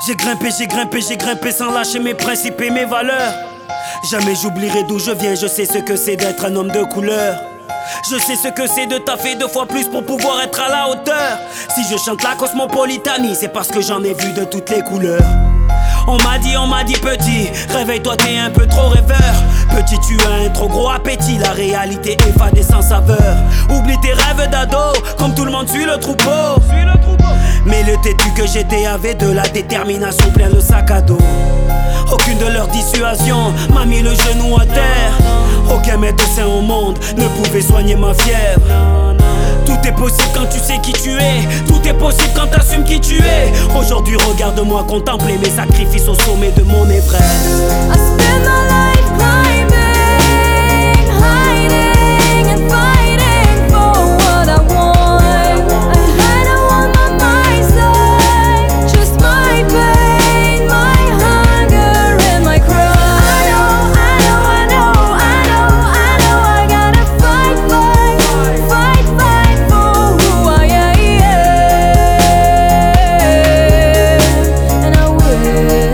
J'ai grimpé sans lâcher mes principes et mes valeurs. Jamais j'oublierai d'où je viens, je sais ce que c'est d'être un homme de couleur. Je sais ce que c'est de taffer 2 fois plus pour pouvoir être à la hauteur. Si je chante la cosmopolitanie, c'est parce que j'en ai vu de toutes les couleurs. On m'a dit petit, réveille-toi t'es un peu trop rêveur. Petit tu as un trop gros appétit, la réalité est fade et sans saveur. Oublie tes rêves d'ado, comme tout le monde suit le troupeau. Mais le têtu que j'étais avait de la détermination plein le sac à dos. Aucune de leurs dissuasions m'a mis le genou à terre. Aucun médecin au monde ne pouvait soigner ma fièvre. Tout est possible quand tu sais qui tu es. Tout est possible quand t'assumes qui tu es. Aujourd'hui regarde-moi contempler mes sacrifices au sommet de mon Everest. I spend my life climbing, hiding and fighting for what I want. I don't want my mind's like just my pain, my hunger and my cry. I know I gotta fight for who I am, and I will.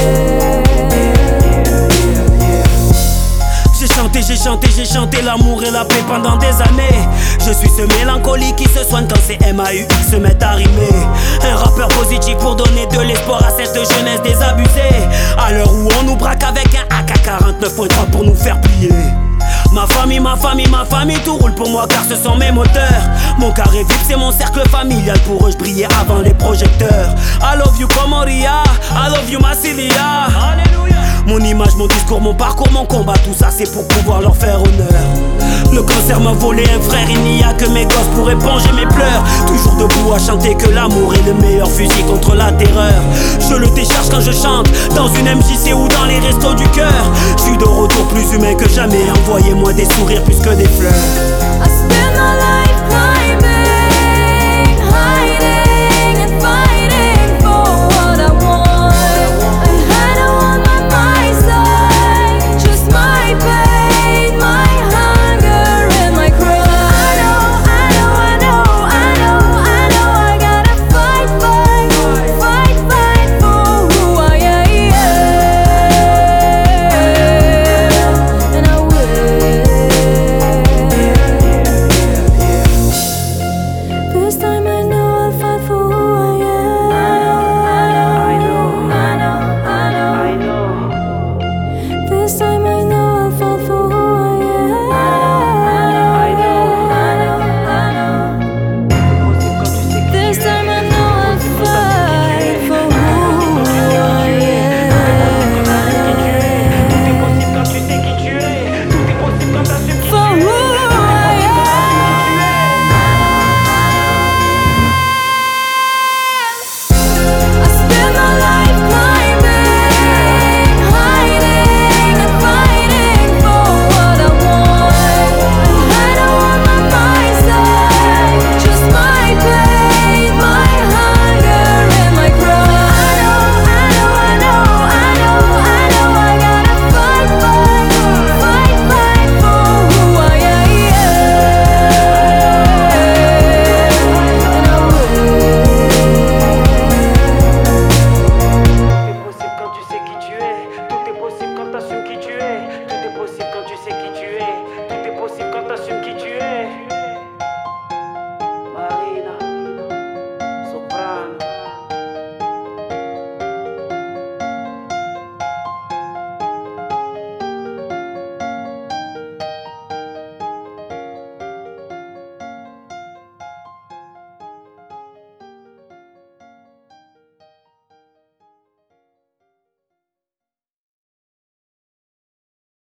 J'ai chanté l'amour et la paix pendant des années. Je suis ce mélancolique qui se soigne quand ces MAUX se mettent à rimer. Un rappeur positif pour donner de l'espoir à cette jeunesse désabusée. À l'heure où on nous braque avec un AK-49.3 pour nous faire plier. Ma famille, tout roule pour moi car ce sont mes moteurs. Mon carré vif c'est mon cercle familial, pour eux je brillais avant les projecteurs. I love you Comoria, I love you Massilia. Mon image, mon discours, mon parcours, mon combat, tout ça c'est pour pouvoir leur faire honneur. Le cancer m'a volé un frère, il n'y a que mes gosses pour éponger mes pleurs. Toujours debout à chanter que l'amour est le meilleur fusil contre la terreur. Je le décharge quand je chante, dans une MJC ou dans les restos du cœur. Je suis de retour plus humain que jamais, envoyez-moi des sourires plus que des fleurs. I spend my life